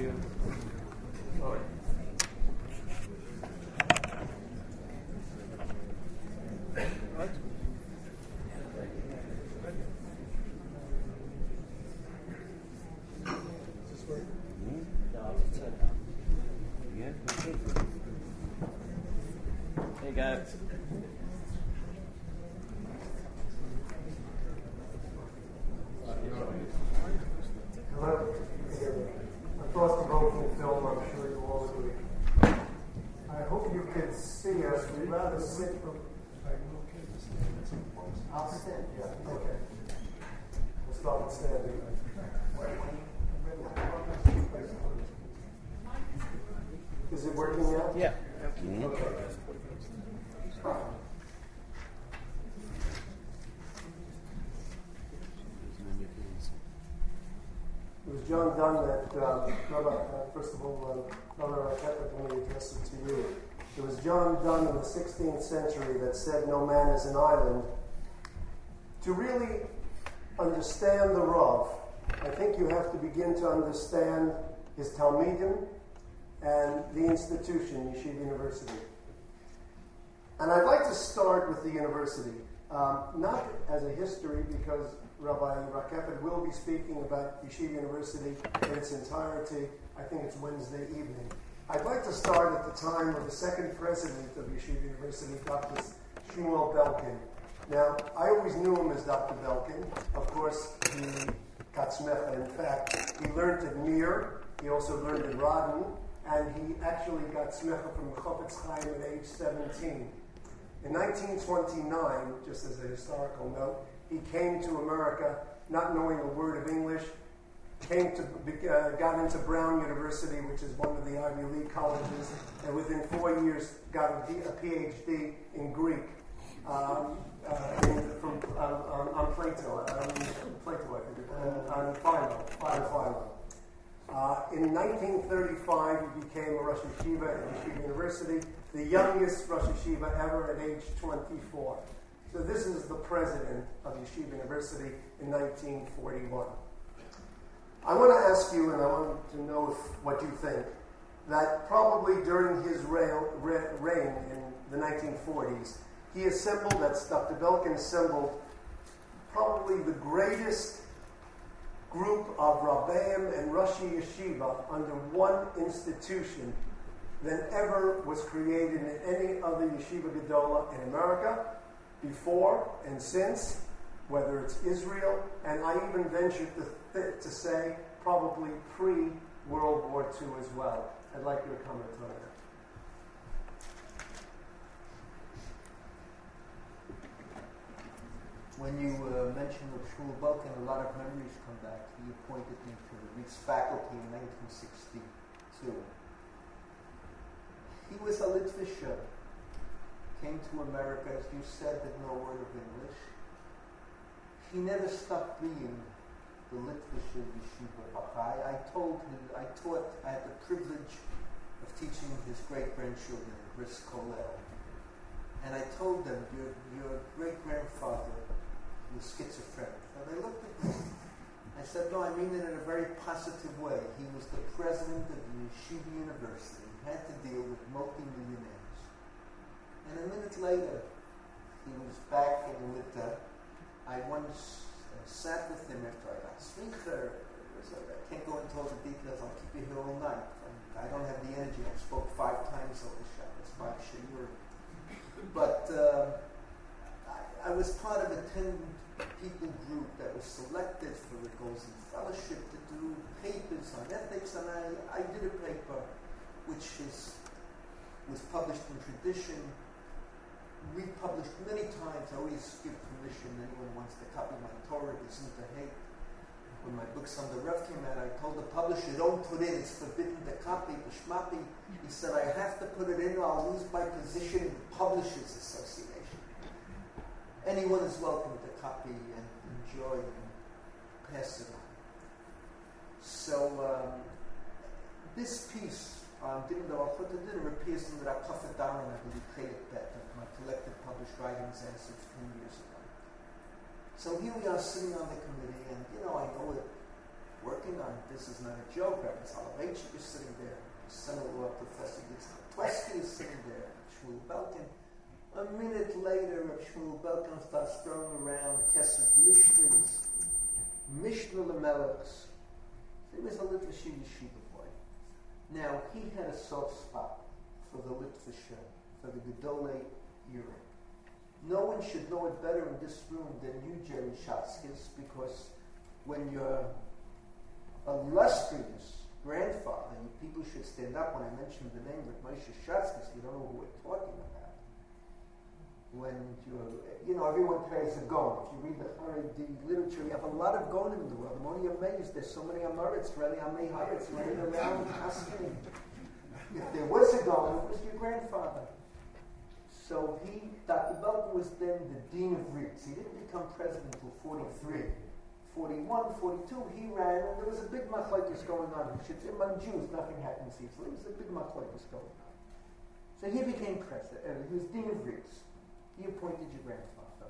you. All right. Hey guys. Hello. A thought-provoking film, I'm sure you all agree. I hope you can see us. We'd rather sit from... I'll stand, yeah. Okay. We'll start with standing. Is it working now? Yeah. Okay. It was John Donne that, first of all, Brother Rakepet, let me address it to you. It was John Donne in the 16th century that said, "No man is an island." To really understand the Rav, I think you have to begin to understand his Talmidim and the institution, Yeshiva University. And I'd like to start with the university, not as a history, because Rabbi Rakepet will be speaking about Yeshiva University in its entirety. I think it's Wednesday evening. I'd like to start at the time of the second president of Yeshiva University, Dr. Shmuel Belkin. Now, I always knew him as Dr. Belkin. Of course, he got smecha. In fact, he learned at Mir. He also learned at Rodin. And he actually got smecha from Chofetz Chaim at age 17. In 1929, just as a historical note, he came to America not knowing a word of English, got into Brown University, which is one of the Ivy League colleges, and within 4 years got a PhD in Greek on Plato, I think, on Philo. In 1935, he became a Rosh Yeshiva at Yeshiva University, the youngest Rosh Yeshiva ever at age 24. So this is the president of Yeshiva University in 1941. I want to ask you, and I want to know what you think, that probably during his reign in the 1940s, he assembled, that's Dr. Belkin assembled, probably the greatest group of Rabbeim and Roshi Yeshiva under one institution than ever was created in any other Yeshiva Gedola in America, before and since, whether it's Israel, and I even venture to say probably pre-World War II as well. I'd like your comment on that. When you mention Shmuel Belkin, a lot of memories come back. He appointed me to the Reeds faculty in 1962. He was a Litvisher. Came to America, as you said, with no word of English. He never stopped being the Litvisher Yeshiva Bachai. I had the privilege of teaching his great-grandchildren at Bris Kollel. And I told them, your great-grandfather was schizophrenic. And they looked at me. I said, no, I mean it in a very positive way. He was the president of the Yeshiva University. He had to deal with multi-millionaires. And a minute later, he was back in Lita. I once sat with him after I got smicha. I can't go into all the details. I'll keep you here all night. I don't have the energy. I spoke 5 times over Shabbos, 5 shiur. But I was part of a 10-people group that was selected for the Golden Fellowship to do papers on ethics, and I did a paper which was published in Tradition, republished many times. I always give permission. Anyone wants to copy my Torah, isn't to hate. When my books on the Rev came out, I told the publisher, don't put in, it's forbidden to copy. B'shmapi, he said, I have to put it in or I'll lose my position in the Publishers Association. Anyone is welcome to copy and enjoy and pass it on. So, this piece, Din D'Orachot Din, appears in the Rakafet Daran, I believe, Chelik Bet, of my collected published writings as of 10 years ago. So here we are sitting on the committee, and I know it, working on this is not a joke, Rabbi Soloveitchik is sitting there, son-in-law Professor Yitzchak Plesky is sitting there, Shmuel Belkin. A minute later, Shmuel Belkin starts throwing around Kesef Mishnahs, Mishnah Lamelechs. He was a Litvish yeshiva boy. Now, he had a soft spot for the Litvish, for the Gedolei era. No one should know it better in this room than you, Jerry Schatzkis, because when your illustrious grandfather, people should stand up when I mention the name of Moshe Schatzkis, you don't know who we're talking about. When everyone carries a Gaon. If you read the Haredi literature, you have a lot of Gaonim in the world. I'm only amazed. There's so many Amoritz, really Amei Hayatz running around asking. If there was a Gaon, it was your grandfather. So Dr. Belkin was then the Dean of Ritz. He didn't become president until 43. 41, 42, he ran, and there was a big machlokes going on. Among Jews, nothing happens easily. There was a big machlokes going on. So he became president. He was Dean of Ritz. He appointed your grandfather.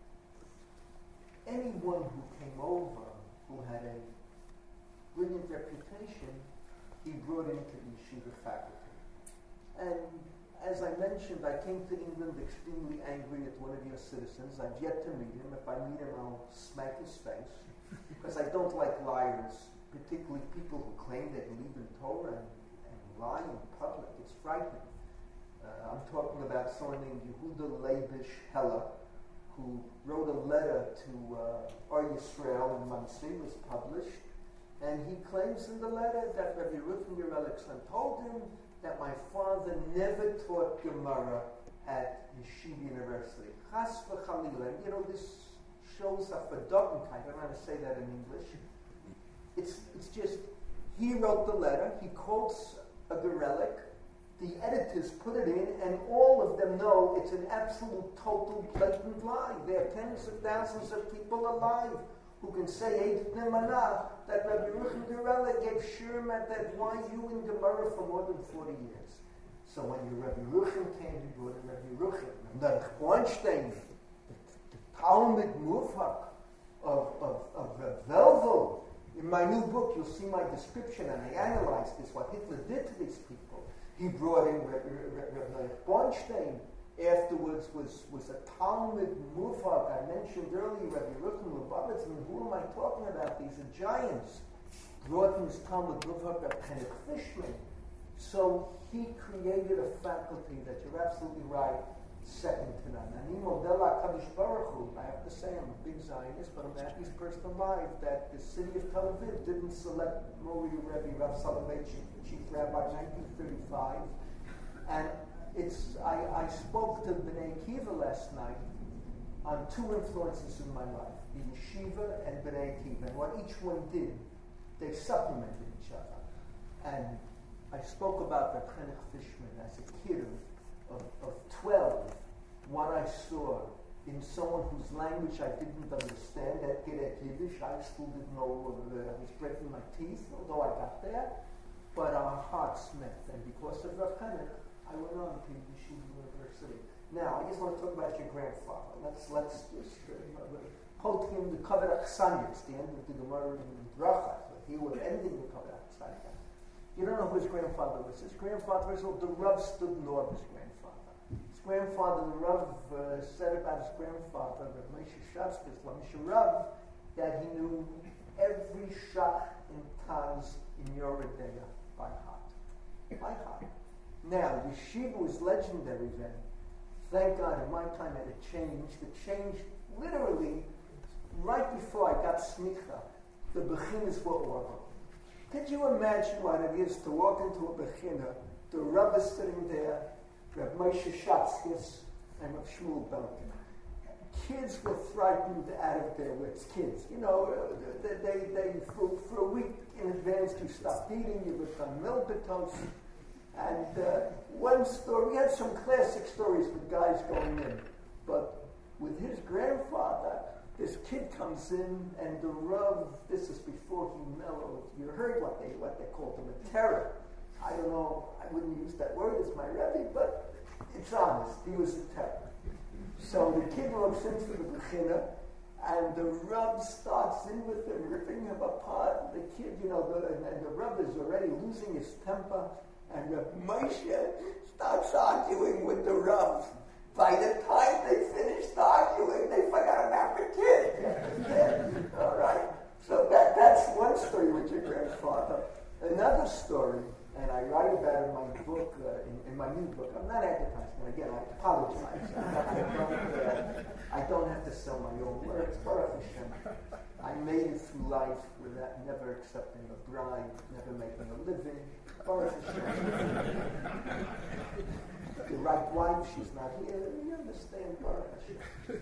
Anyone who came over who had a brilliant reputation, he brought into the yeshiva faculty. And as I mentioned, I came to England extremely angry at one of your citizens. I've yet to meet him. If I meet him, I'll smack his face. Because I don't like liars, particularly people who claim they believe in Torah and lie in public. It's frightening. I'm talking about someone named Yehuda Leibish Heller, who wrote a letter to Or Yisrael in Monsey, was published, and he claims in the letter that Rabbi Rufen Gerelichson told him that my father never taught Gemara at Yeshiva University. Chas v'chalila. This shows a verdorbenkeit. I don't know how to say that in English. It's just, he wrote the letter, he quotes a Gerelach, the editors put it in, and all of them know it's an absolute, total, blatant lie. There are tens of thousands of people alive who can say Eid Nemanah that Rabbi Ruchen Gerelach gave shirim at that YU in Gemara for more than 40 years. So when your Rabbi Ruchen came, he brought in Rabbi Ruchen. And then Bornstein, the Talmud Mufak of Velvo. In my new book, you'll see my description, and I analyzed this, what Hitler did to these people. He brought in Rabbi Bornstein. Afterwards was a Talmud Mufak. I mentioned earlier Rabbi Ruchen Lubavitz. Who am I talking about? These are giants. Brought in his Talmud Mufak, Rabbi Henrik Fishman. So he created a faculty that you're absolutely right, second to none. And Modela Kadosh Baruch Hu, I have to say I'm a big Zionist, but I'm the happiest person alive that the city of Tel Aviv didn't select Mori Rebbe Rav Soloveitchik, chief rabbi, 1935. And I spoke to B'nai Akiva last night on two influences in my life, the yeshiva and B'nai Akiva. And what each one did, they supplemented each other. And I spoke about Reb Henrik Fishman as a kid of 12, what I saw in someone whose language I didn't understand, at Gerek Yiddish. I still didn't know, I was breaking my teeth, although I got there. But our hearts met, and because of Reb Henrik, I went on to Yeshiva University. Now, I just want to talk about your grandfather. Let's just quote him the Kavod Achsanya. It's the end of the Gemara in Bracha. So he was ending the Kavod Achsanya. You don't know who his grandfather was. His grandfather was the Rav Studnor, his grandfather. His grandfather, the Rav said about his grandfather, Rav Moshe Schatzkis, Moshe Rav, that he knew every shach in Taz in Yoredeya by heart. By heart. Now, yeshiva was legendary then. Thank God, in my time it changed. It changed literally right before I got smicha. The bechinas were over. Could you imagine what it is to walk into a bechina, the Rebbe sitting there, Reb Moshe Schatzkis, and Reb Shmuel Belkin. Kids were frightened out of their wits. Kids, they for a week in advance you stopped eating, you become milpitos. And one story, we had some classic stories with guys going in, but with his grandfather, this kid comes in, and the Rav, this is before he mellowed. You heard what they called him, a terror. I don't know, I wouldn't use that word as my Rebbe, but it's honest. He was a terror. So the kid walks into the bechina, And the Rav starts in with them, ripping him apart. The kid, and the Rav is already losing his temper. And Rav Moshe starts arguing with the Rav. By the time they finished arguing, they forgot about the kid. All right. So that's one story with your grandfather. Another story, and I write about it in my book, in my new book. I'm not advertising. Again, I apologize. I don't have to sell my own works. Baruch Hashem. I made it through life without never accepting a bribe, never making a living. Baruch Hashem. The right wife, she's not here. You understand, Baruch Hashem.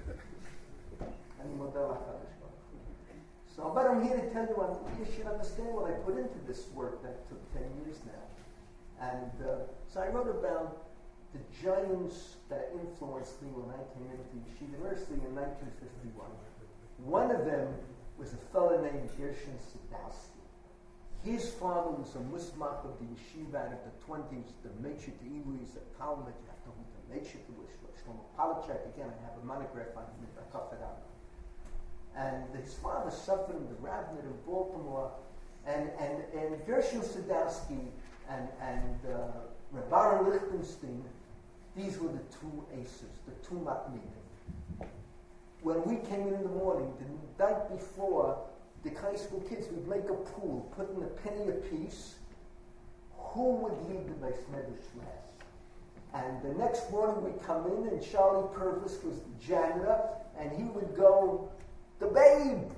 So, but I'm here to tell you, you should understand what I put into this work that took 10 years now. And so I wrote about the giants that influenced me when I came into Yeshiva University in 1951. One of them was a fellow named Gershon Sadowski. His father was a musmach of the yeshiva out of the 20s, the Meitzah Iluis, the Talmud, you have to hold the Meitzah to Shlomo Palachek. Again, I have a monograph on him, I cut it out. And his father suffered in the rabbinate of Baltimore, and Gershon Sadowski and Rabbi Lichtenstein, these were the two aces, the two matnidim. When we came in the morning, the night before, the high school kids would make a pool, put in a penny apiece. Who would lead the Beis Medrash class? And the next morning we come in, and Charlie Purvis was the janitor, and he would go, the babe,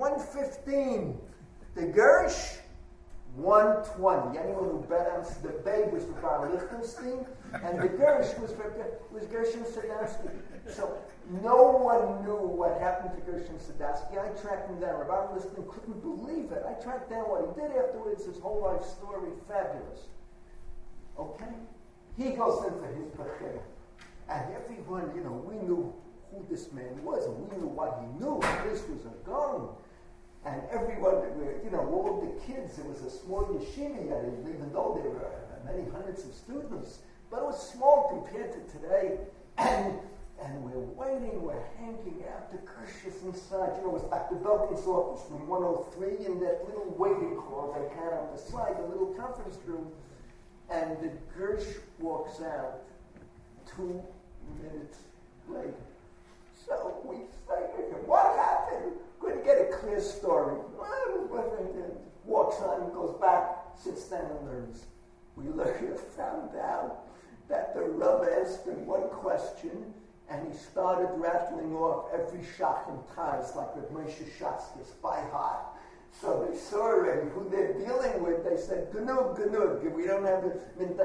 115. The Gersh, 120. Anyone who bet on the babe was Rabbi Lichtenstein, and the Gersh was Gershon Sadowski. So no one knew what happened to Gershon Sadowski. I tracked him down. Rabbi Lichtenstein couldn't believe it. I tracked down what he did afterwards, his whole life story, fabulous. Okay? He goes into his pacher. And everyone, we knew who this man was, and we knew what he knew. This was a gun. And everyone, all the kids, it was a small yeshiva, even though there were many hundreds of students. But it was small compared to today. And we're waiting, we're hanging out. The Gersh is inside. It was Dr. Belkin's office, room 103, in that little waiting hall they had on the side, the little conference room. And the Gersh walks out 2 minutes later. So we say to him, what happened? Couldn't get a clear story. Walks on, goes back, sits down and learns. We later found out that the Rav asked him one question, and he started rattling off every shach and taz like Rav Moshe Shatzkis by heart. So they saw already who they're dealing with. They said, Genug. We don't have it. And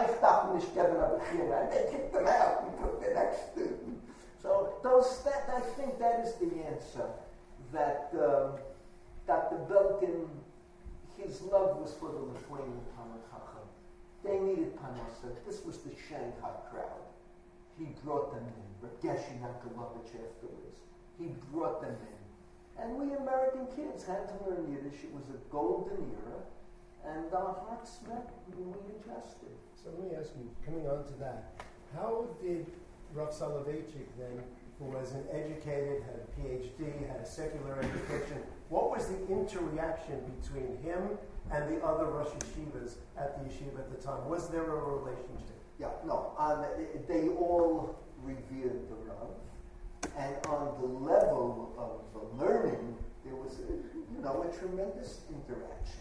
they kicked them out and took the next student. So I think that is the answer. That Dr. Belkin, his love was for the Lithuanian Talmud Chacham. They needed Parnassa. This was the Shanghai crowd. He brought them in. Reb Geshe Yankelovich afterwards. He brought them in. And we American kids had to learn Yiddish. It was a golden era. And our hearts met when we adjusted. So let me ask you, coming on to that, how did Rav Soloveitchik then, who was an educated, had a PhD, had a secular education, what was the interaction between him and the other Rosh Yeshivas at the yeshiva at the time? Was there a relationship? Yeah, no. They all revered the Rav. And on the level of learning, there was a tremendous interaction.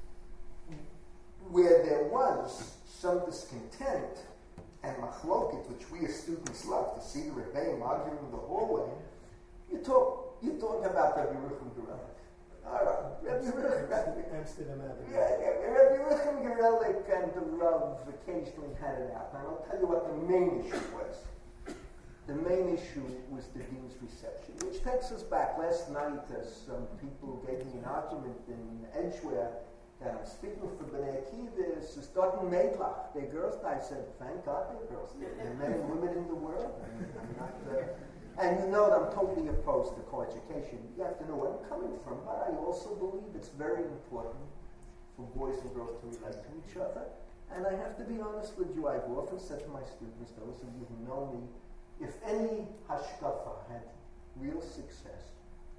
Where there was some discontent and machloket, which we as students love to see the Rebbeim arguing in the hallway, you talk about Rabbi Yerucham Gerelik. All right, Rabbi Yerucham. Amsterdam Avenue. Yeah, Rabbi Yerucham Gerelik and the Rav occasionally had it out. And I'll tell you what the main issue was. The main issue was the Dean's reception, which takes us back. Last night, some people gave me an argument in Edgeware that I'm speaking for B'nai Akiva is Stotten Meidlach. They're girls. I said, thank God they're girls. They're men and women in the world. And you know that I'm totally opposed to co-education. You have to know where I'm coming from. But I also believe it's very important for boys and girls to relate to each other. And I have to be honest with you. I've often said to my students, those of you who know me, if any hashkafa had real success,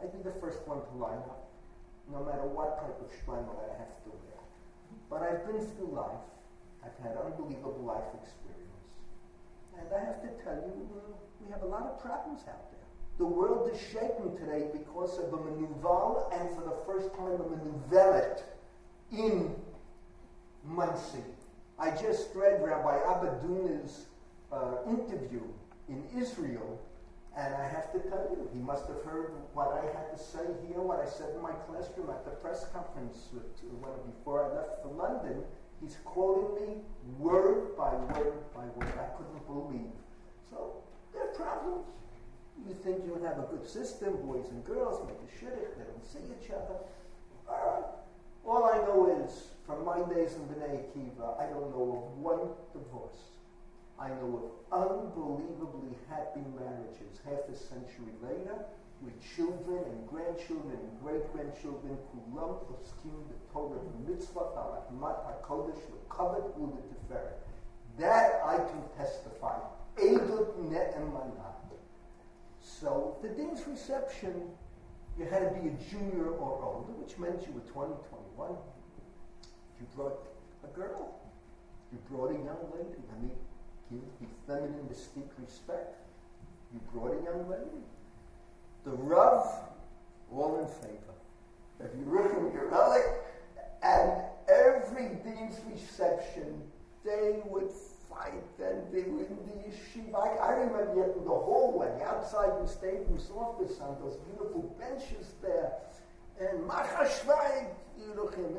I'd be the first one to line up, no matter what type of shleimer that I have to wear. But I've been through life. I've had unbelievable life experience. And I have to tell you, we have a lot of problems out there. The world is shaken today because of a menuval, and for the first time a menuvelet in Monsey. I just read Rabbi Abaduna's interview in Israel, and I have to tell you, he must have heard what I had to say here, what I said in my classroom at the press conference before I left for London. He's quoting me word by word by word. I couldn't believe. So there are problems. You think you'll have a good system, boys and girls make a shidduch, they don't see each other. All right. All I know is, from my days in B'nai Akiva, I don't know of one divorce. I know of unbelievably happy marriages half a century later, with children and grandchildren and great-grandchildren kulam poskim the Torah mitzvah al admat hakodesh l'kavod u'leteferet. That I can testify. Edut ne'emanah. So the dean's reception, you had to be a junior or older, which meant you were 20, 21. You brought a girl. You brought a young lady. I mean, be feminine, mystique, respect. You brought a young lady. The Rav, all in favor. If you Yeruchim Yeralik, and every dean's reception, they would fight, and they were in the yeshiva. I remember yet in the hallway, outside the Stadium's office, on those beautiful benches there, and Machashvayim, Yeruchim,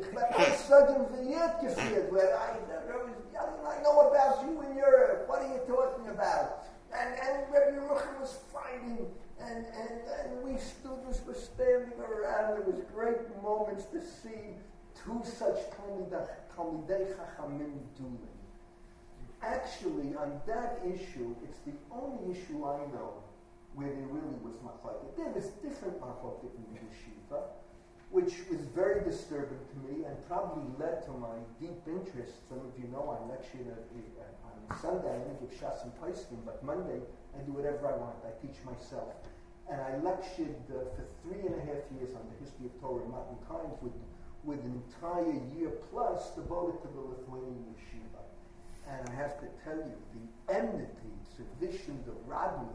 where I was yelling, I know about you in Europe, what are you talking about? And Rabbi Yeruchim was fighting, and we students were standing around. There was great moments to see two such Talmidei Chachamim dueling. Actually, on that issue, it's the only issue I know where there really was machlokes. There was different machlokes in the yeshiva, which was very disturbing to me and probably led to my deep interest. Some of you know I lectured on Sunday. I didn't give Shas and Paiskim, but Monday I do whatever I want. I teach myself. And I lectured for 3.5 years on the history of Torah in modern times with an entire year plus devoted to the Lithuanian yeshiva. And I have to tell you, the enmity, Sedition, the Radin,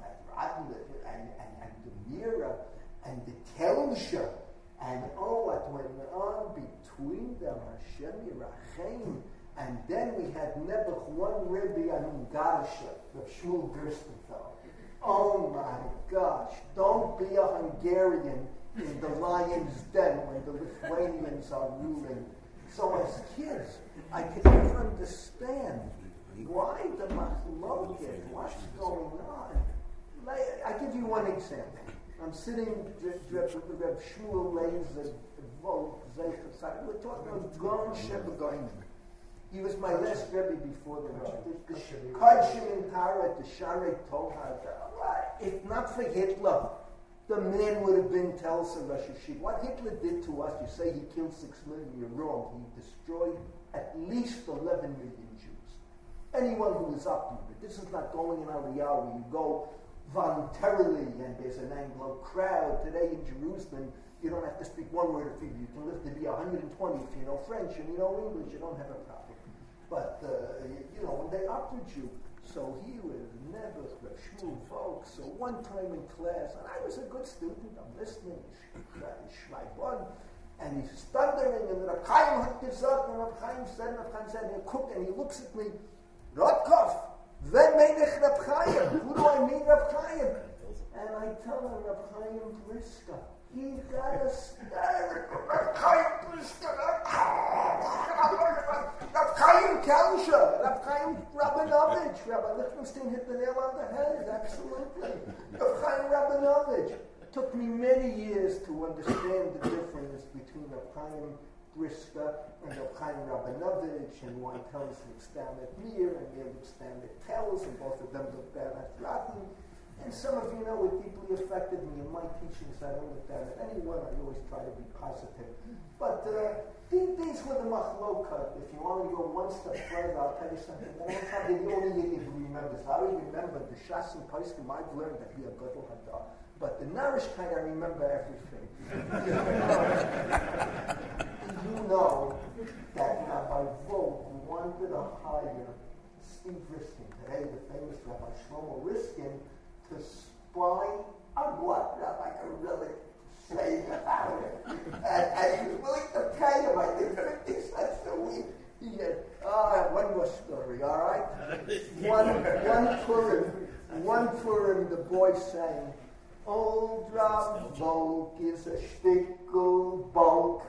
and the Mira, and the Telsha, and what went on between them, Hashem Yirachem, and then we had Nebuch, one Rebbe on Ungarisha, the Shmuel Gerstenfeld. Oh my gosh, don't be a Hungarian in the lion's den when the Lithuanians are ruling. So as kids, I could never understand why the machloket, what's going on. I give you one example. I'm sitting with Reb Shmuel Leizer, we're talking about Gon Shebegoyim. He was my last Rebbe before the Rav. The Kodshim in Tara, the Sharei Tohar. If not for Hitler, the man would have been Telsa Rosh Hashiva. What Hitler did to us, you say he killed 6 million, you're wrong. He destroyed at least 11 million Jews. Anyone who is up to it. This is not going in Aliyah where you go voluntarily and there's an Anglo crowd. Today in Jerusalem, you don't have to speak one word of Hebrew. You can live to be 120 if you know French and you know English. You don't have a problem. But, when they opted you, so he was never a Shmuel folks. So one time in class, and I was a good student, I'm listening, Shmaibon, and he's thundering, and Reb Chaim hat gesagt, and Reb Chaim said, and he looks at me, Rotkov, wen mein ich Reb Chaim? Who do I mean Reb Chaim? And I tell him, Reb Chaim Briska. He got a stare. Reb Chaim Briska. Reb Chaim Kelsha. Reb Chaim Rabinovich. Rabbi Lichtenstein hit the nail on the head. Absolutely. Reb Chaim Rabinovich. It took me many years to understand the difference between Reb Chaim Briska and Reb Chaim Rabinovich, and one tells Reb Stamet Mir, and the other Stamet tells, and both of them look bad at Latin. And some of you know it deeply affected me in my teachings. I don't look down at anyone. I always try to be positive. But these were the machlokat. If you want to go one step further, I'll tell you something. I don't have the only Yiddish who remembers. I remember the Shas and Paiskim. I've learned that we are Gadol Hadar. But the Narishkeit, I remember everything. You know that Rabbi Volk wanted to hire Steve Riskin, today the famous Rabbi Shlomo Riskin, to spy on what Rabbi Gorelick was saying about it. And he was willing to pay him, I think, 50 cents a week. He had, one more story, all right? One Purim, the boy sang, Old Rav Volk is a shtickle bulk.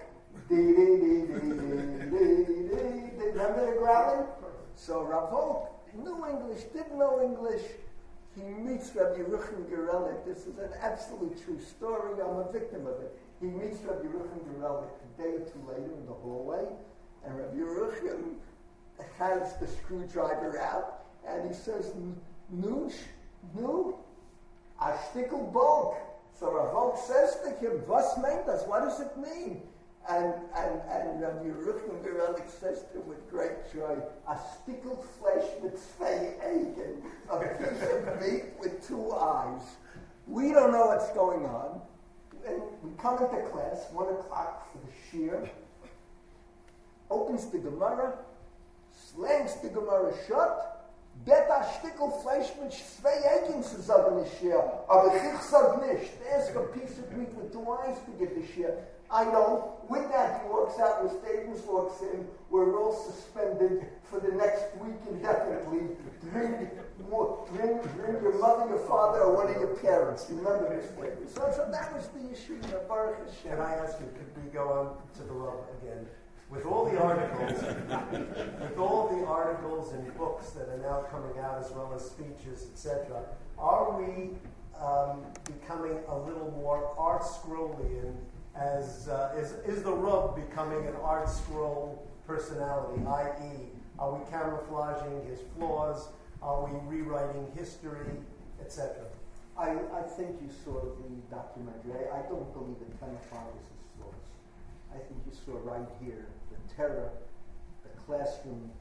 Remember the growling? So Rav Volk knew English, didn't know English. He meets Rabbi Yeruchim Gorelick. This is an absolute true story. I'm a victim of it. He meets Rabbi Yeruchim Gorelick a day or two later in the hallway, and Rabbi Yeruchim has the screwdriver out, and he says, Nu, a shtickle bulk. So Rav Volk says to him, Was meint das? What does it mean? And Rabbi Yeruchim Gorelick says to him with great joy, a stickled flesh with zwei Augen, a piece of meat with two eyes. We don't know what's going on. And we come into class, 1 o'clock for the shiur, opens the Gemara, slams the Gemara shut, Bet a stickel Fleisch mit zwei Augen zu sagen the shiur. Aber ich sag nicht. Ask a piece of meat with two eyes to give the shiur. I know. With that, he walks out, and Stevens walks in. We're all suspended for the next week indefinitely. Bring your mother, your father, or one of your parents. Remember this way. So that was the issue. Baruch Hashem. Can I ask you, could we go on to the Rav again? With all the articles and books that are now coming out, as well as speeches, etc., are we becoming a little more art scrollian? Is the Rav becoming an art scroll personality? I.e., are we camouflaging his flaws? Are we rewriting history, etc.? I think you saw the documentary. I don't believe it camouflages his flaws. I think you saw right here the terror, the classroom.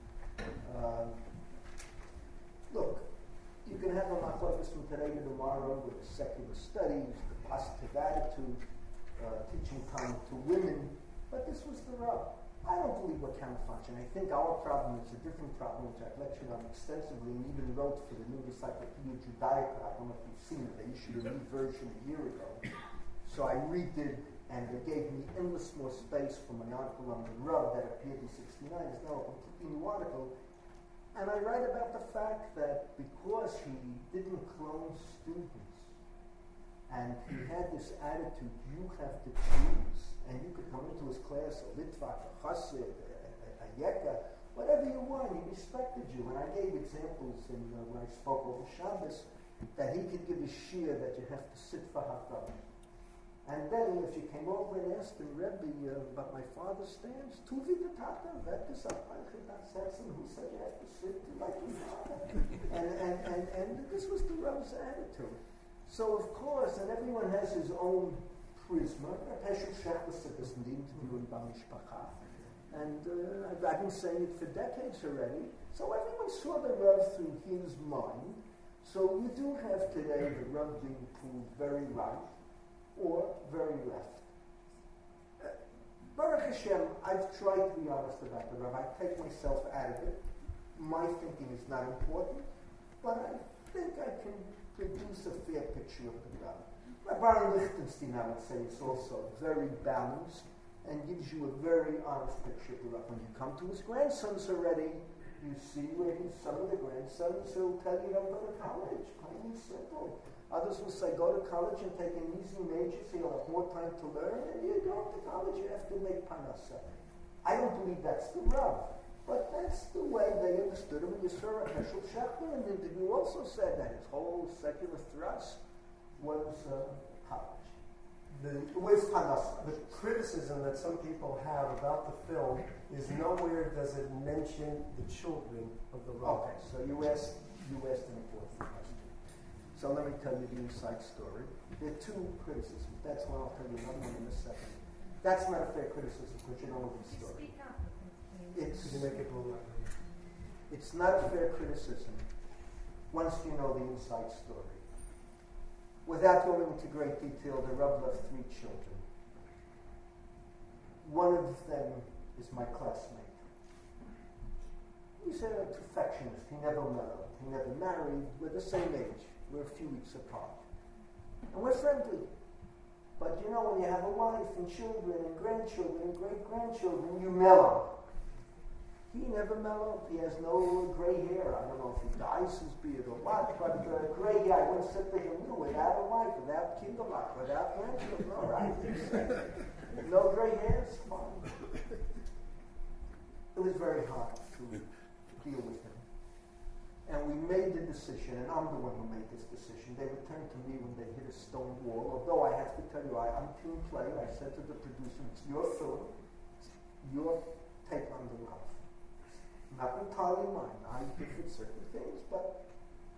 Look, you can have a machlokes from today to tomorrow with the secular studies, the positive attitude, teaching time to women, but this was the rub. I don't believe we're camouflaging. I think our problem is a different problem, which I've lectured on extensively and even wrote for the New Encyclopedia Judaica. I don't know if you've seen it. They issued a new version a year ago. So I redid, and they gave me endless more space for my article on the rub that appeared in 69. It's now a completely new article. And I write about the fact that because he didn't clone students, and he had this attitude, you have to choose. And you could come into his class, a Litvak, a Chassid, a Yeka, whatever you want. He respected you. And I gave examples when I spoke over Shabbos that he could give a shiur that you have to sit for Hakam. And then if you came over and asked him, Rebbe, but my father stands, Tuvi the Tata, Vetis Apaychidat Setson, who said you have to sit like your father. And this was the Rebbe's attitude. So, of course, and everyone has his own prisma. Peshul Shechler said this in the interview in Bamishpacha. And I've been saying it for decades already. So everyone saw the Rav through his mind. So you do have today the Rav being proved very right or very left. Baruch Hashem, I've tried to be honest about the Rav. I take myself out of it. My thinking is not important. But I think I can produce a fair picture of the Rav. Baron Lichtenstein, I would say, is also very balanced and gives you a very honest picture of the Rav. When you come to his grandsons already, you see where some of the grandsons will tell you don't go to college, plain and simple. Others will say go to college and take an easy major so you'll have more time to learn, and you go to college, you have to make parnasa. I don't believe that's the Rav. But that's the way they understood him. And Yisrael Heschel Shechler in the interview also said that his whole secular thrust was college. With Hanasa. The criticism that some people have about the film is nowhere does it mention the children of the Rav. Okay, so you asked an important question. So let me tell you the inside story. There are two criticisms. That's one. I'll tell you another one in a second. That's not a fair criticism because you don't know the story. It's not a fair criticism once you know the inside story. Without going into great detail, the Rav left 3 children. One of them is my classmate. He's a perfectionist. He never mellowed. He never married. We're the same age. We're a few weeks apart. And we're friendly. But you know, when you have a wife and children and grandchildren and great-grandchildren, you mellow. He never mellowed. He has no gray hair. I don't know if he dyes his beard or what, but gray hair. I once said to him, no, without a wife, without kinderlach, without grandchildren, all right. No gray hairs, fine. It was very hard to deal with him. And we made the decision, and I'm the one who made this decision. They returned to me when they hit a stone wall, although I have to tell you, I'm team play. I said to the producer, it's your film, it's your take on the life. Not entirely mine. I did certain things, but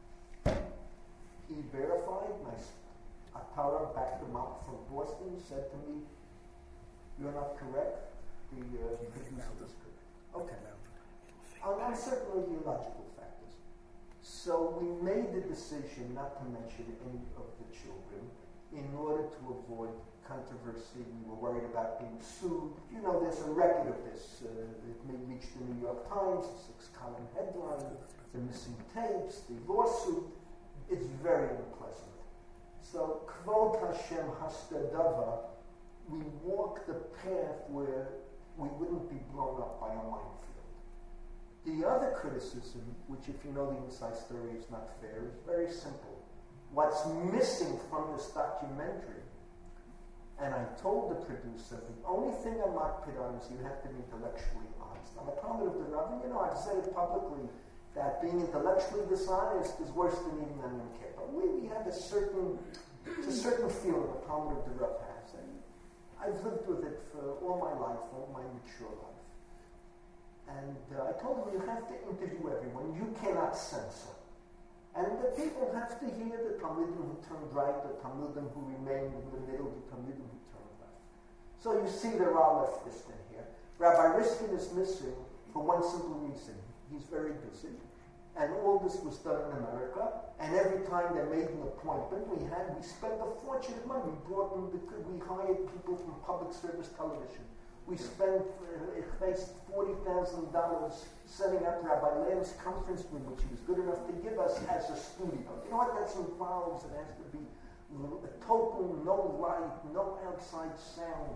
he verified my Atara backed him up from Boston, said to me, you're not correct. The producer was correct. Okay. On certain ideological factors. So we made the decision not to mention any of the children in order to avoid controversy. We were worried about being sued. You know, there's a record of this. It may reach the New York Times, a 6-column headline, the missing tapes, the lawsuit. It's very unpleasant. So, Kvod Hashem Hastadava, we walk the path where we wouldn't be blown up by a minefield. The other criticism, which if you know the inside story is not fair, is very simple. What's missing from this documentary, and I told the producer, the only thing I'm not pit on is you have to be intellectually honest. I'm a Talmud of the Rav, and you know, I've said it publicly that being intellectually dishonest is worse than eating onion cake. But we have a certain feeling a Talmud of the Rav has. And I've lived with it for all my life, all my mature life. And I told him, you have to interview everyone. You cannot censor. And the people have to hear the Talmudim who turned right, the Talmudim who remained in the middle, the Talmudim who turned left. So you see there are leftists in here. Rabbi Riskin is missing for one simple reason. He's very busy. And all this was done in America. And every time they made an appointment, we spent a fortune of money. We hired people from public service television. We spent $40,000 setting up Rabbi Lamb's conference room, which he was good enough to give us as a studio. You know what that involves? It has to be a total, no light, no outside sound.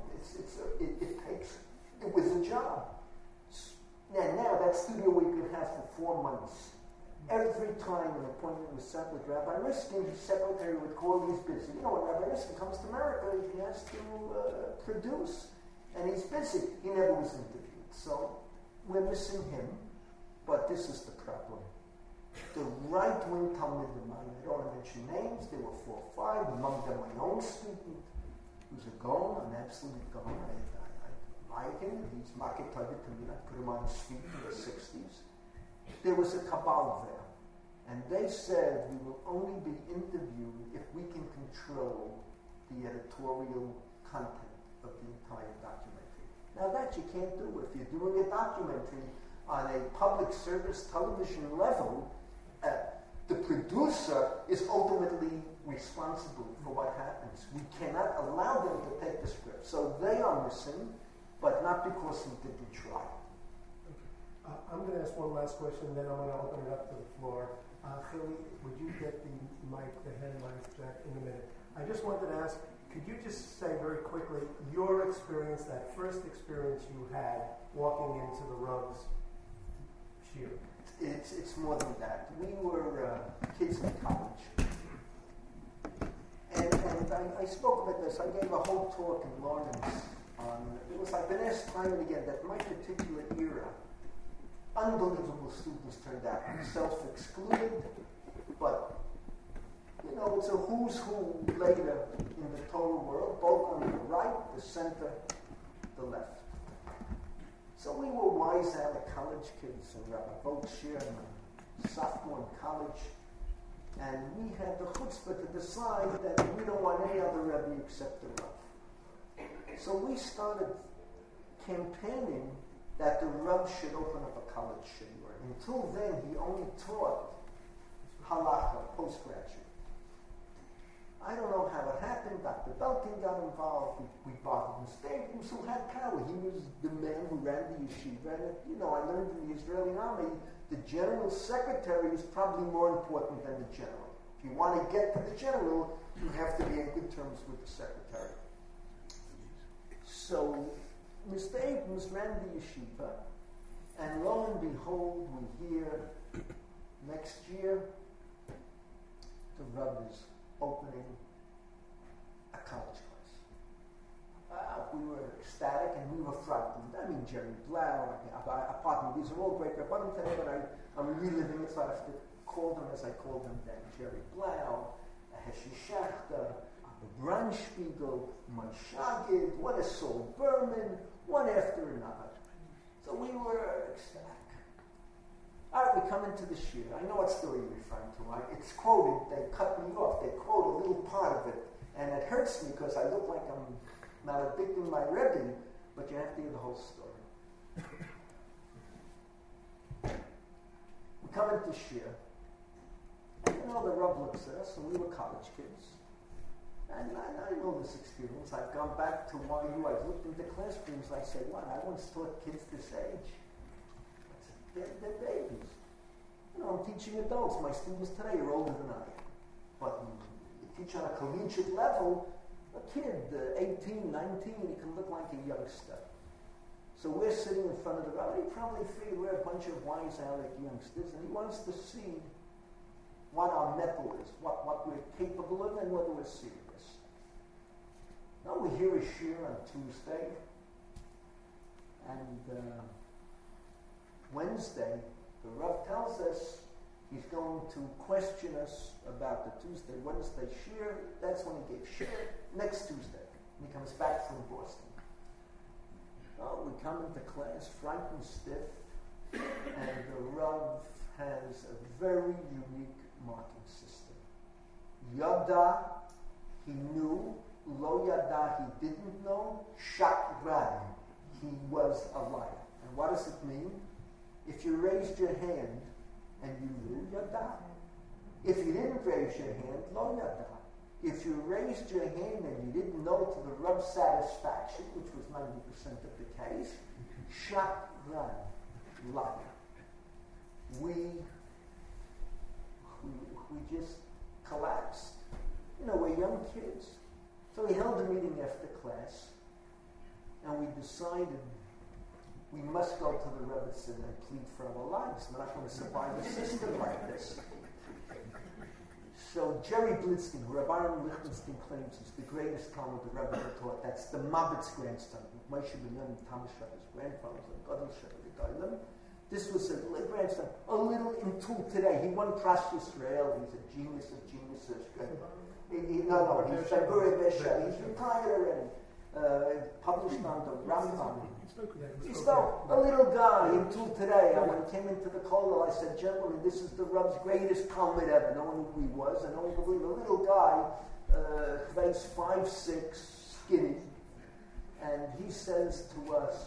It was a job. Now that studio we could have for 4 months. Every time an appointment was set with Rabbi Riskin, his secretary would call, he's busy. You know, when Rabbi Riskin comes to America, he has to produce. And he's busy. He never was interviewed. So we're missing him. But this is the problem. The right-wing Talmudim, I don't want to mention names, there were 4 or 5, among them my own student, who's a Gaon, an absolute Gaon. I like him. He's Makeh Tavit to me. I put him on his feet in the 60s. There was a cabal there. And they said we will only be interviewed if we can control the editorial content of the entire documentary. Now that you can't do. If you're doing a documentary on a public service television level, the producer is ultimately responsible for what happens. We cannot allow them to take the script. So they are missing, but not because we didn't try. Okay. I'm going to ask one last question, and then I'm going to open it up to the floor. Chili, would you get the mic, the hand mic back in a minute? I just wanted to ask, could you just say very quickly your experience, that first experience you had walking into the Rav's shiur? It's more than that. We were kids in college. And I spoke about this. I gave a whole talk in Lawrence on, it was like been asked time and again that my particular era, unbelievable students turned out, self-excluded, but you know, it's a who's who later in the total world, both on the right, the center, the left. So we were wise out of college kids, and Rabbi Volkshier, sophomore in college, and we had the chutzpah to decide that we don't want any other Rebbe except the Rav. So we started campaigning that the Rav should open up a college shiur. Until then, he only taught halacha, postgraduate. I don't know how it happened. Dr. Belkin got involved. We bothered Mr. Abrams, who had power. He was the man who ran the yeshiva. And, I learned in the Israeli army, the general secretary is probably more important than the general. If you want to get to the general, you have to be in good terms with the secretary. So Mr. Abrams ran the yeshiva, and lo and behold, we hear next year the Rav is opening a college class. We were ecstatic and we were frightened. I mean, Jerry Blau, pardon me, these are all great rabbanim today, but I'm reliving it, so I have to call them as I called them then. Jerry Blau, Heshi Shachter, Brandspiegel, Manshagid, one is Saul Berman, one after another. So we were ecstatic. All right, we come into the shir. I know what story you're referring to. It's quoted. They cut me off. They quote a little part of it. And it hurts me because I look like I'm maledicting my Rebbe, but you have to hear the whole story. We come into shir. And the Rav looks at us, and we were college kids. And I know this experience. I've gone back to YU. I've looked into classrooms. I say, what? I once taught kids this age. They're babies. I'm teaching adults. My students today are older than I am. But you teach on a collegiate level, a kid, 18, 19, he can look like a youngster. So we're sitting in front of the Rav. He probably figured we're a bunch of wise Alec youngsters, and he wants to see what our mettle is, what we're capable of, and whether we're serious. Now we hear a shir on Tuesday, and Wednesday, the Rav tells us he's going to question us about the Tuesday, Wednesday shir. That's when he gave shir. Next Tuesday, he comes back from Boston. We come into class, frightened stiff, and the Rav has a very unique marking system. Yada, he knew. Lo yada, he didn't know. Shakran, he was a liar. And what does it mean? If you raised your hand and you knew, yada. If you didn't raise your hand, lo yada. If you raised your hand and you didn't know to the Rav's satisfaction, which was 90% of the case, shakran, liar. We just collapsed. We're young kids. So we held a meeting after class, and we decided we must go to the Rebbetzin and plead for our lives. We're not going to survive a system like this. So Jerry Blitzkin, who Rabbi Aaron Lichtenstein claims is the greatest Talmud the Rebbe ever taught, that's the Mabit's grandson, Moshe Benjamin Thomas Rebbe's grandfather, Gadol Shebbe Gedolim. This was a grandson, a little in tool today. He won Pras Yisrael. He's a genius of geniuses. He's February Besha. He's retired already. Published on the Rambam. He spoke. A little guy in tool today. When he came into the kollel, I said, gentlemen, this is the Rav's greatest Talmud ever. No one knew who he was, and no one believed. A little guy, weighs 5'6", skinny, and he says to us,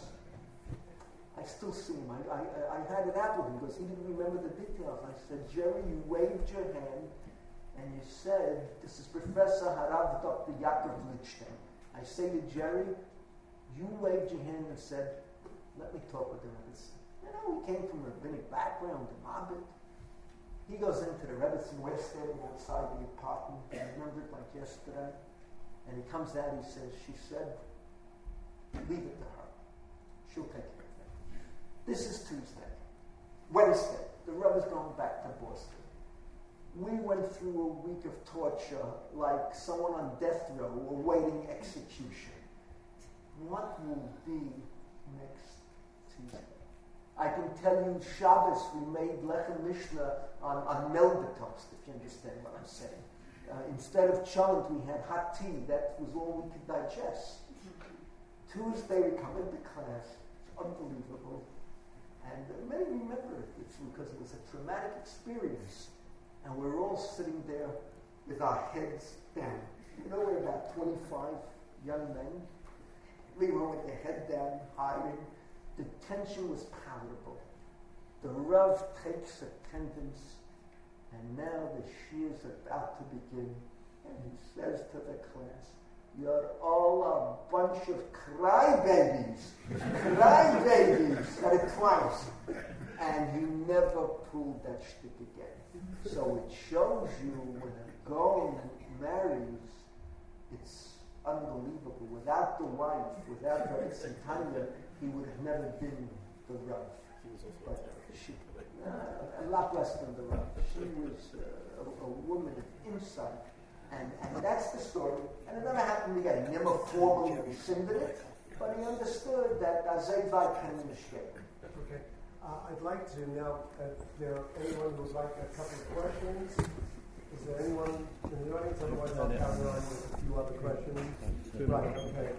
I still see him. I had it out with him because he didn't remember the details. I said, Jerry, you waved your hand and you said, this is Professor Harav Dr. Yaakov Lichtenstein. I say to Jerry, you waved your hand and said, let me talk with the Rebbetzin. We came from a rabbinic background, the Mabit. He goes into the Rebbetzin. We're standing outside the apartment. I remember it like yesterday. And he comes out, he says, she said, leave it to her. She'll take care of it. This is Tuesday. Wednesday, the Rebbe is going back to Boston. We went through a week of torture like someone on death row awaiting execution. What will be next Tuesday? I can tell you, Shabbos, we made Lechem Mishnah on Melba toast, if you understand what I'm saying. Instead of cholent, we had hot tea. That was all we could digest. Tuesday, we come into class. It's unbelievable. And many remember it because it was a traumatic experience. And we're all sitting there with our heads down. We're about 25 young men. We were with the head down, hiding. The tension was palpable. The Rav takes attendance, and now the shir is about to begin. And he says to the class, "You're all a bunch of crybabies. Crybabies." Said it twice. And he never pulled that shtick again. So it shows you when a Gaon marries, it's unbelievable. Without the wife, without Rabbi Tanya, he would have never been the Rav. But she, a lot less than the Rav. She was a woman of insight. And that's the story. And it never happened again. He never formally rescinded it, but he understood that Azay Vaykan Mishkei. Okay. I'd like to now, if there anyone who would like a couple of questions. Is there anyone in the audience? Otherwise, I'll carry on with a few other questions. Right, okay.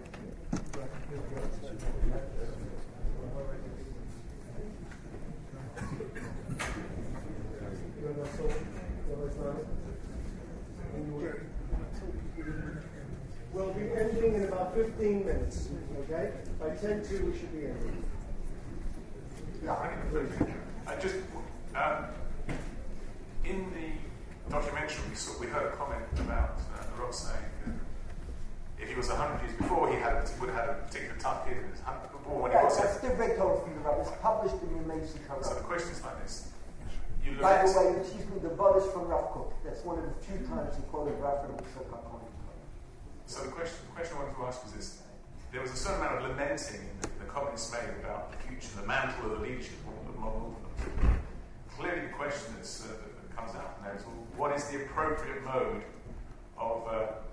We'll be ending in about 15 minutes, okay? By 10:02 we should be ending. I just, in the documentary, we heard a comment about the Rob saying if he was 100 years before, he would have had a particular tuck in his 100 before when he was. That's the great total from the Rav. It's published in the Amazing Cover. So the question is like this. By the way, excuse me, the Bud is from Rav Kook. That's one of the few times he quoted Rav from the Shulchan. So the question I wanted to ask was this. There was a certain amount of lamenting the communists made about the future, the mantle of the leadership of the modern movement. Clearly the question that comes out now is, well, what is the appropriate mode of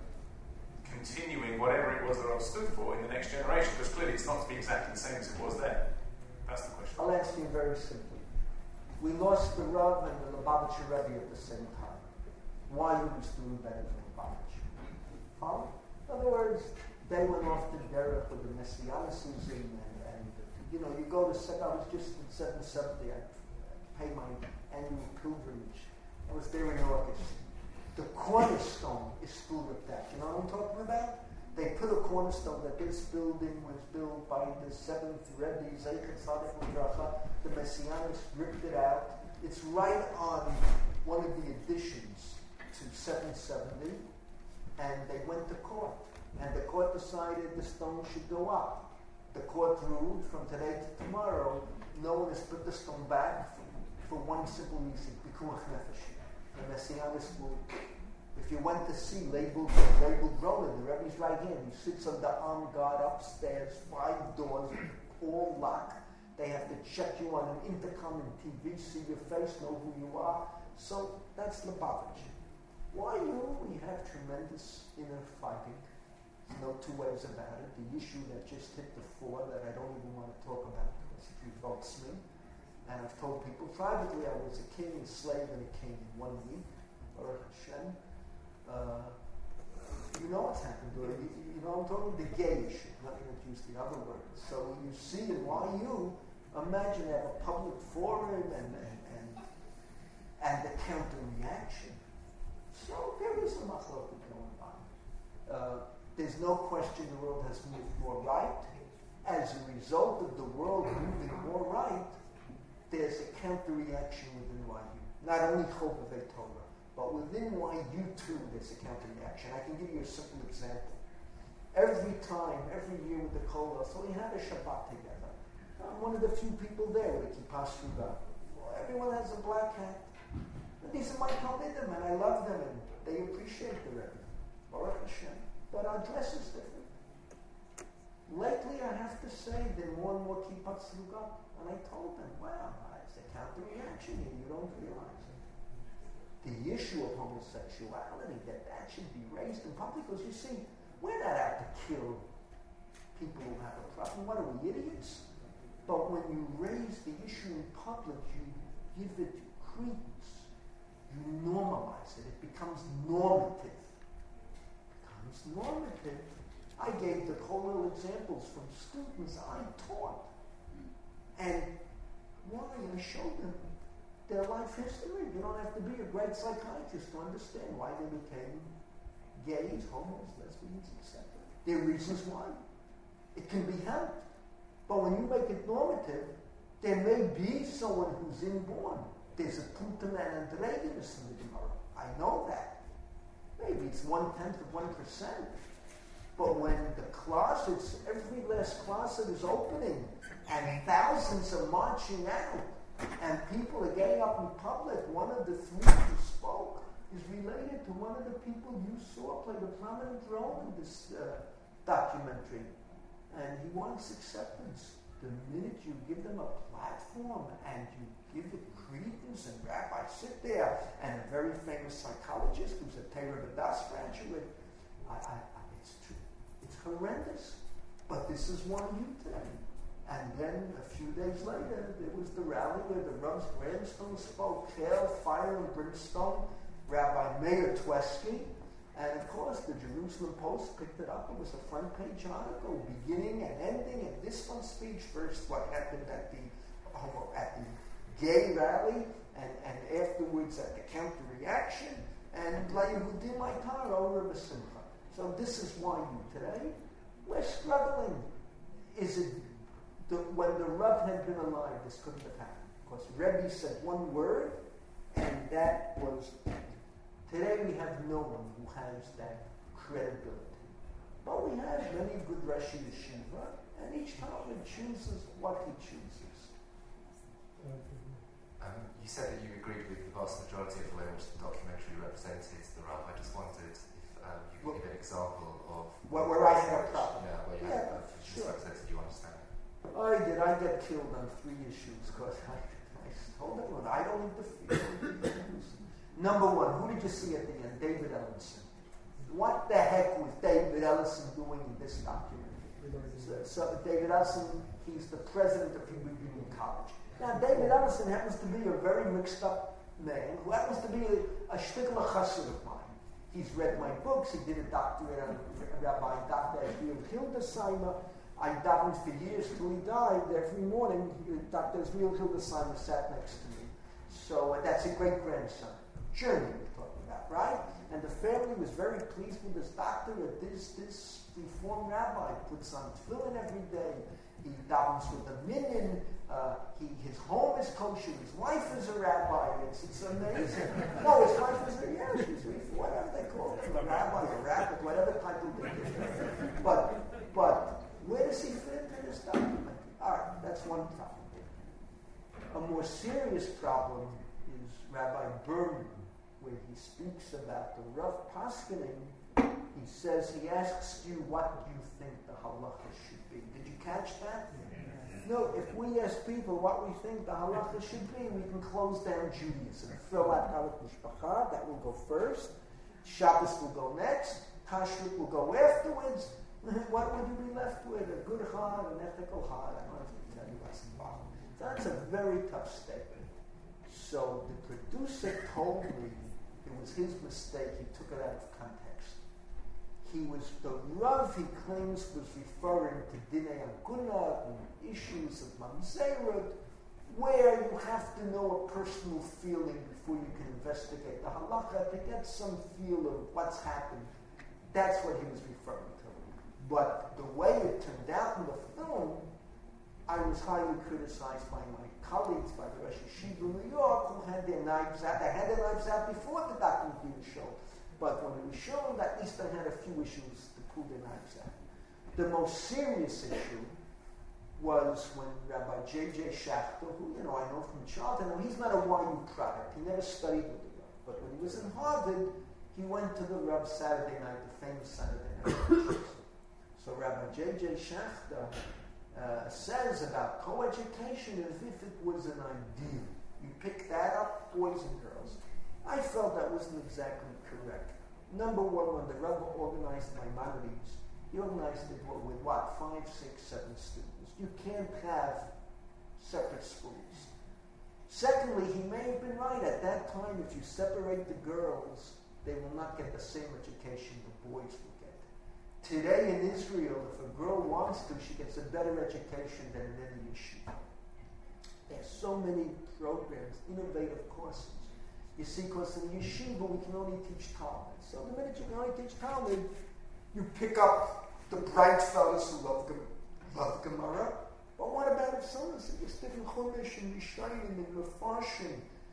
continuing whatever it was that I stood for in the next generation? Because clearly it's not to be exactly the same as it was then. That's the question. I'll answer you very simply. We lost the Rav and the Lubavitcher Rebbe at the same time. Why he was doing better than Lubavitcher? Huh? In other words, they went off to Derek with the Messianicism, and you know, you go to, I was just in 770, I paid my annual pilgrimage. I was there in August. The cornerstone is still ripped out. You know what I'm talking about? They put a cornerstone that this building was built by the 7th Rebbe, Zeichet Tzaddik L'Bracha. The Messianists ripped it out. It's right on one of the additions to 770, and they went to court. And the court decided the stone should go up. The court ruled from today to tomorrow, no one has put the stone back for one simple reason, Pikuach Nefesh. The Messianists will, if you went to see labeled Roland, the Rebbe's right hand, he sits on the arm guard upstairs, 5 doors, all locked. They have to check you on an intercom and TV, see your face, know who you are. So that's Lubavitch. Why you? We have tremendous inner fighting. There's no two ways about it. The issue that just hit the fore that I don't even want to talk about because it revolts me. And I've told people privately I was a king, a slave, and a king in 1 week. Baruch Hashem. You know what's happened. You know I'm talking the gay issue. Let me not use the other words. So you see in YU, imagine they have a public forum and the counter reaction. So there is a machloket going on. There's no question the world has moved more right. As a result of the world moving more right, there's a counter-reaction within YU. Not only Chobevei Torah, but within YU too, there's a counter-reaction. I can give you a simple example. Every year with the Kollel, so we had a Shabbat together. I'm one of the few people there with the Kippah Sruga. Well, everyone has a black hat. And these are my Talmidim, and I love them, and they appreciate the Rebbe. Baruch Hashem. But our dress is different. Lately, I have to say, there are more and more Kippah Sruga. And I told them, wow, it's a counter-reaction here. You don't realize it. The issue of homosexuality, that should be raised in public, because you see, we're not out to kill people who have a problem. What are we, idiots? But when you raise the issue in public, you give it credence. You normalize it. It becomes normative. I gave the Kollel examples from students I taught. And why? I showed them their life history. You don't have to be a great psychiatrist to understand why they became gays, homos, lesbians, etc. There are reasons why. It can be helped. But when you make it normative, there may be someone who's inborn. There's a Putim and Andreginus in the Gemara. I know that. maybe it's 0.1%. But when the closets, every last closet is opening, and thousands are marching out, and people are getting up in public, one of the three who spoke is related to one of the people you saw play the prominent role in this documentary. And he wants acceptance. The minute you give them a platform and you give it credence, and rabbis sit there, and a very famous psychologist who's a Torah B'das graduate, it's true. It's horrendous. But this is one you today. And then a few days later, there was the rally where the Rav's grandson spoke, Hell, Fire, and Brimstone, Rabbi Meir Tweski. And of course, the Jerusalem Post picked it up. It was a front page article, beginning and ending, and this one speech. First, what happened at the gay rally, and afterwards at the counter reaction, and Layehudim Aitar over B'Simcha. So this is why you today, we're struggling. Is it when the Rav had been alive, this couldn't have happened? Because Rebbe said one word, and that was. Today we have no one who has that credibility. But we have many good Rashi Yeshiva, and each Talmud chooses what he chooses. You said that you agreed with the vast majority of the way in which the documentary represented the Rav. I just wondered if you could give an example of... where I had a problem. Yeah, where you had misrepresented your understanding. I get killed on 3 issues because I told everyone I don't interfere. Number 1, who did you see at the end? David Ellison. What the heck was David Ellison doing in this document? So David Ellison, he's the president of Hebrew Union College. Now, David Ellison happens to be a very mixed up man who happens to be a shtickler chassid of mine. He's read my books. He did a doctorate on Rabbi Dr. Israel Hildesheimer. I davened for years till he died. Every morning, Dr. Israel Hildesheimer sat next to me. So that's a great-grandson. Germany we're talking about, right? And the family was very pleased with this doctorate. This Reform rabbi puts on tefillin every day. He davens with a minyan. His home is kosher. His wife is a rabbi. It's amazing. No, his wife is she's whatever they call it, a rabbi, a rabbit, whatever title they give. But where does he fit into this document? All right, that's one problem. A more serious problem is Rabbi Berman, where he speaks about the rough paskening. He says, he asks you what you think the halacha should be. Did you catch that? No, if we ask people what we think the halacha should be, we can close down Judaism. Throw out Halat Mishpacha, that will go first. Shabbos will go next. Kashrut will go afterwards. What would you be left with? A good heart, an ethical heart. I don't have to tell you what's involved. So that's a very tough statement. So the producer told me it was his mistake. He took it out of context. The Rav, he claims, was referring to Dinei Aguna and issues of Mamzerut, where you have to know a personal feeling before you can investigate the halacha to get some feel of what's happened. That's what he was referring to. But the way it turned out in the film, I was highly criticized by my colleagues, by the Rosh Yeshiva in New York, who had their knives out. They had their knives out before the documentary was shown. But when it was shown, at least I had a few issues to pull their knives out. The most serious issue was when Rabbi J.J. Schachter, who I know from childhood, he's not a YU product. He never studied with the Rav. But when he was in Harvard, he went to the Rav Saturday night, the famous Saturday night. So Rabbi J.J. Schachter says about co-education as if it was an ideal. You pick that up, boys and girls. I felt that wasn't exactly correct. Number one, when the Rebbe organized Maimonides, he organized it with what? 5, 6, 7 students. You can't have separate schools. Secondly, he may have been right. At that time, if you separate the girls, they will not get the same education the boys will get. Today in Israel, if a girl wants to, she gets a better education than in any yeshiva. There's so many programs, innovative courses. You see, because in yeshiva we can only teach Talmud. So the minute you can only teach Talmud, you pick up the bright fellows who love Gemara. But what about if someone says you're sticking Chumash and Yishayim and Mefarshim,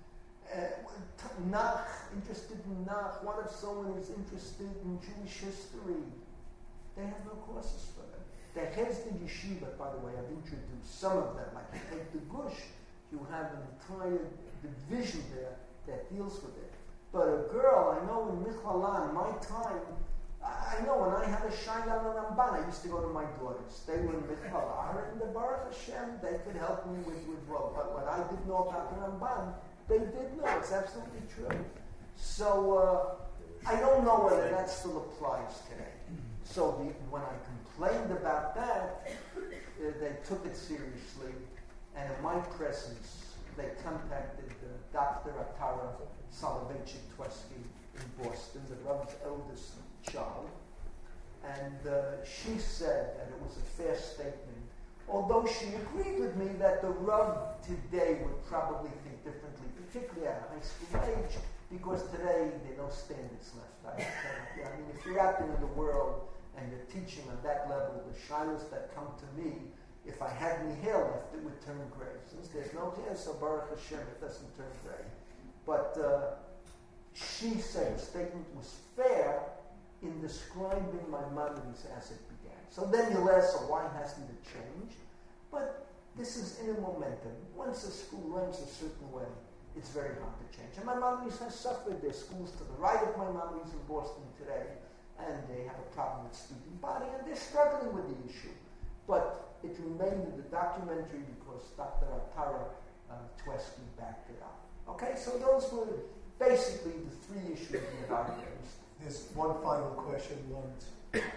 Nach, interested in Nach. What if someone is interested in Jewish history? They have no courses for them. The Hesed Yeshiva, by the way, I've introduced some of them. Like you take the Gush, you have an entire division there that deals with it. But a girl, I know in Michlala, my time, I know when I had a Shaila and Ramban, I used to go to my daughters. They were in Michlala, and the Baruch Hashem, they could help me with what. But what I didn't know about the Ramban, they did know. It's absolutely true. So I don't know whether that still applies today. So when I complained about that, they took it seriously, and in my presence, they contacted Dr. Atara Soloveitchik-Twersky in Boston, the Rav's eldest child, and she said that it was a fair statement, although she agreed with me that the Rav today would probably think differently, particularly at a high school age, because today there are no standards left. I mean, if you're out there in the world and you're teaching on that level, the shilas that come to me, if I had any hair left, it would turn gray. Since there's no hair, so Baruch Hashem, it doesn't turn gray. But she said the statement was fair in describing my memories as it began. So then you'll ask, so why hasn't it changed? But this is in a momentum. Once a school runs a certain way, it's very hard to change. And my memories have suffered. There's schools to the right of my memories in Boston today, and they have a problem with student body, and they're struggling with the issue. But it remained in the documentary because Dr. Atara Twersky backed it up. Okay, so those were basically the three issues we had raised. There's one final question, Lawrence.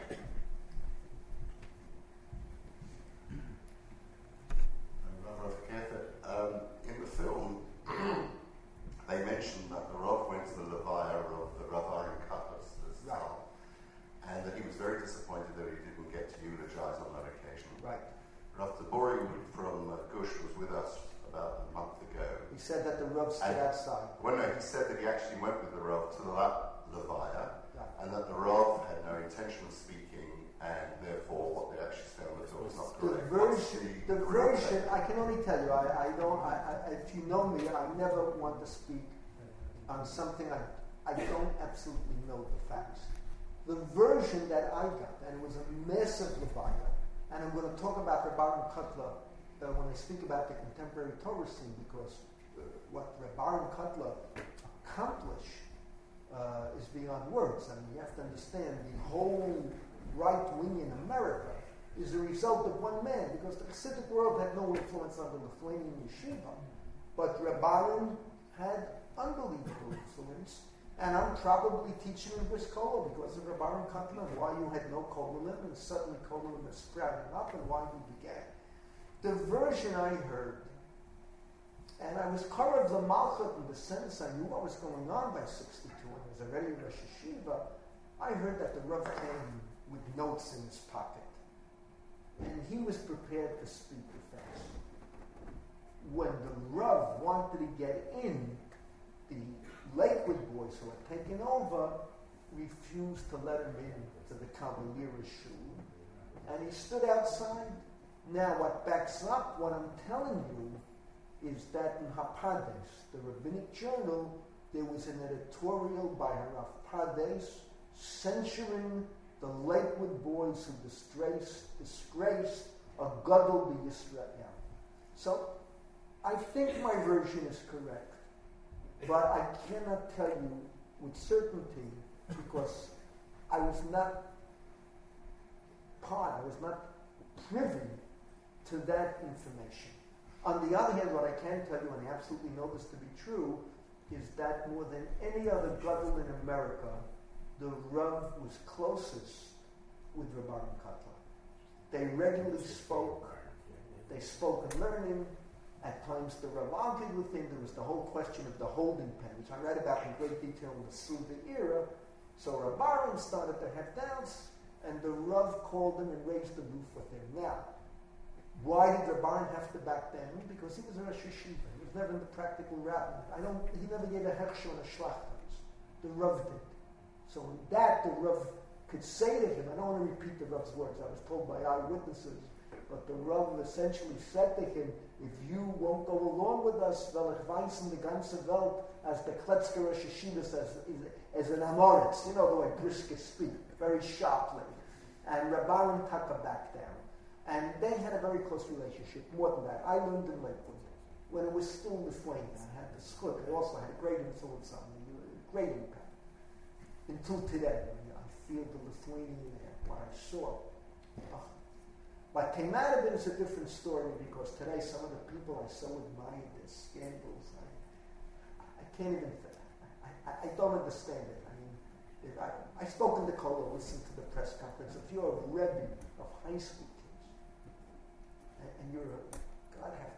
In the film, they mentioned that the Rav went to the Levaya of the Rav Aaron Cutlass, and that he was very disappointed that he didn't get to eulogize on that occasion. Right. Rav Tabori from Gush was with us about a month ago. He said that the Rav stood outside. Well, no, he said that he actually went with the Rav to the Levaya, right, and that the Rav had no intention of speaking, and therefore what they actually said on the film was not correct. The version, I can only tell you, I don't, if you know me, I never want to speak on something I don't absolutely know the facts. The version that I got, and it was a massive Levaya, and I'm going to talk about Reb Aaron Kotler when I speak about the contemporary Torah scene, because what Reb Aaron Kotler accomplished is beyond words. I mean, you have to understand the whole right wing in America is a result of one man, because the Hasidic world had no influence on the Lithuanian yeshiva, but Reb Aaron had unbelievable influence. And I'm probably teaching in Bris Kola because of Reb Aaron Kotler, and why you had no Kohanim, and suddenly Kohanim is sprouting up, and why he began. The version I heard, and I was Korav the Malchut in the sense I knew what was going on by 62, and was already in Rosh Hashiva. I heard that the Rav came with notes in his pocket, and he was prepared to speak defense. When the Rav wanted to get in, the Lakewood boys who had taken over refused to let him in to the Cavalier Shul, and he stood outside. Now, what backs up what I'm telling you is that in Hapardes, the rabbinic journal, there was an editorial by Harav Pardes censuring the Lakewood boys who disgraced a Gadol b'Yisrael. So, I think my version is correct. But I cannot tell you with certainty because I was not privy to that information. On the other hand, what I can tell you, and I absolutely know this to be true, is that more than any other Gadol in America, the Rav was closest with Reb Aaron Kotler. They regularly spoke. They spoke in learning. At times the Rav argued with him. There was the whole question of the holding pen, which I read about in great detail in the Silver era. So Reb Aaron started to have doubts, and the Rav called him and raised the roof with him. Now, why did Reb Aaron have to back down? Because he was a Rosh Hashiva. He was never in the practical rabbi. He never gave a hechsher on a shlachtas. The Rav did. So in that, the Rav could say to him, I don't want to repeat the Rav's words. I was told by eyewitnesses, but the Rav essentially said to him, if you won't go along with us, will ich weisen die ganze Welt as the Kletzker Rosh Yeshivas as an Amoritz. You know the way Brisker speak, very sharply. And Rabbarim Taka back down. And they had a very close relationship, more than that. I learned in Lakewood. When it was still Lithuanian, I had the schut. It also had a great influence on me, great impact. Until today, I feel the Lithuanian air, what I saw. What came out of it is a different story, because today some of the people I so admired, their scandals, I can't even, I don't understand it. I mean, I spoke in the Kollel, listened to the press conference. If you're a Rebbe of high school kids, and you're a, God have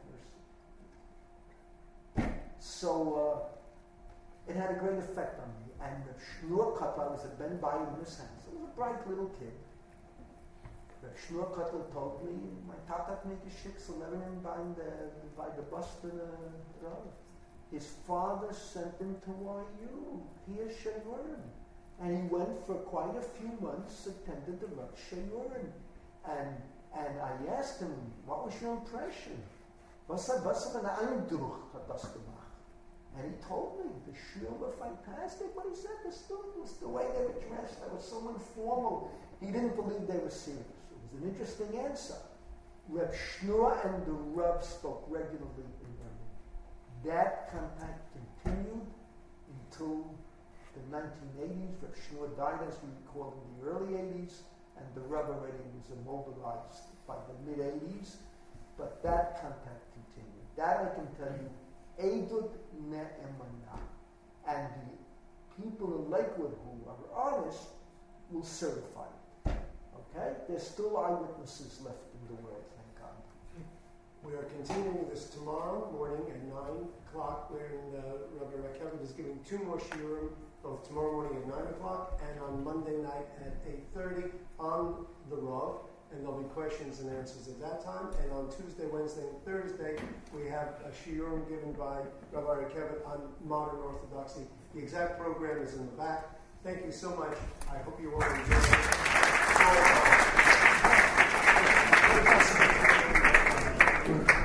mercy. So, it had a great effect on me. And the Shneur Kotler was at Ben Bayou in his house. He was a bright little kid. The Shneur Kotler told me, my tata had made a shik Lebanon by the Boston Road. His father sent him to YU. He is Shayurim. And he went for quite a few months, attended the Rav Shayurim. And I asked him, what was your impression? Was an Eindruck hat das gemacht? And he told me the shiur were fantastic, but he said the students, the way they were dressed, they were so informal. He didn't believe they were serious. It was an interesting answer. Reb Shneur and the Rav spoke regularly in Berlin. That contact continued until the 1980s. Reb Shneur died, as we recall, in the early 80s, and the Rav already was immobilized by the mid-80s. But that contact continued. That I can tell you, Eidut Ne'emanah. And the people in Lakewood who are honest will certify it. Okay? There's still eyewitnesses left in the world, thank God. We are continuing this tomorrow morning at 9 o'clock, where Rabbi Rakevin is giving 2 more shiurim, both tomorrow morning at 9 o'clock and on Monday night at 8:30 on the Rav. And there'll be questions and answers at that time. And on Tuesday, Wednesday, and Thursday, we have a shiurim given by Rabbi Rakevin on modern Orthodoxy. The exact program is in the back. Thank you so much. I hope you all enjoy it.